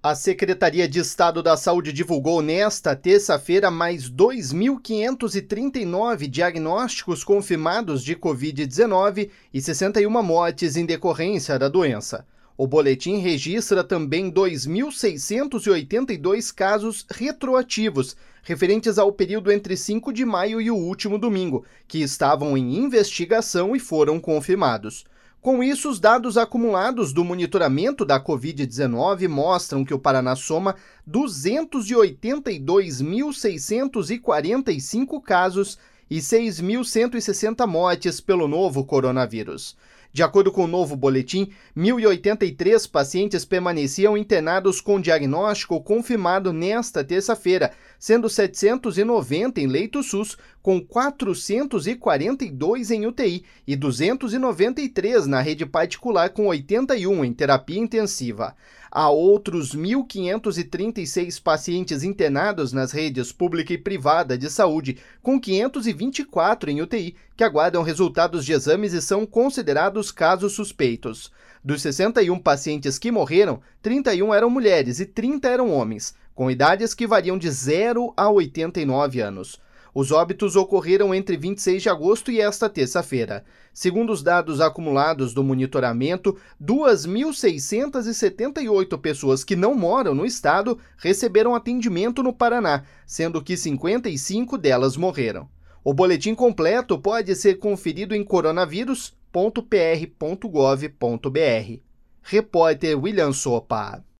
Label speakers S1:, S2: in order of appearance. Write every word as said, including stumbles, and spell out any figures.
S1: A Secretaria de Estado da Saúde divulgou nesta terça-feira mais dois mil quinhentos e trinta e nove diagnósticos confirmados de covid dezenove e sessenta e uma mortes em decorrência da doença. O boletim registra também dois mil seiscentos e oitenta e dois casos retroativos, referentes ao período entre cinco de maio e o último domingo, que estavam em investigação e foram confirmados. Com isso, os dados acumulados do monitoramento da covid dezenove mostram que o Paraná soma duzentos e oitenta e dois mil seiscentos e quarenta e cinco casos e seis mil cento e sessenta mortes pelo novo coronavírus. De acordo com o novo boletim, mil e oitenta e três pacientes permaneciam internados com diagnóstico confirmado nesta terça-feira, sendo setecentos e noventa em leito SUS, com quatrocentos e quarenta e dois em U T I e duzentos e noventa e três na rede particular, com oitenta e um em terapia intensiva. Há outros mil quinhentos e trinta e seis pacientes internados nas redes pública e privada de saúde, com quinhentos e vinte e quatro em U T I, que aguardam resultados de exames e são considerados casos suspeitos. Dos sessenta e um pacientes que morreram, trinta e um eram mulheres e trinta eram homens, com idades que variam de zero a oitenta e nove anos. Os óbitos ocorreram entre vinte e seis de agosto e esta terça-feira. Segundo os dados acumulados do monitoramento, duas mil seiscentos e setenta e oito pessoas que não moram no estado receberam atendimento no Paraná, sendo que cinquenta e cinco delas morreram. O boletim completo pode ser conferido em coronavírus ponto p r ponto gov ponto b r. Repórter William Sopa.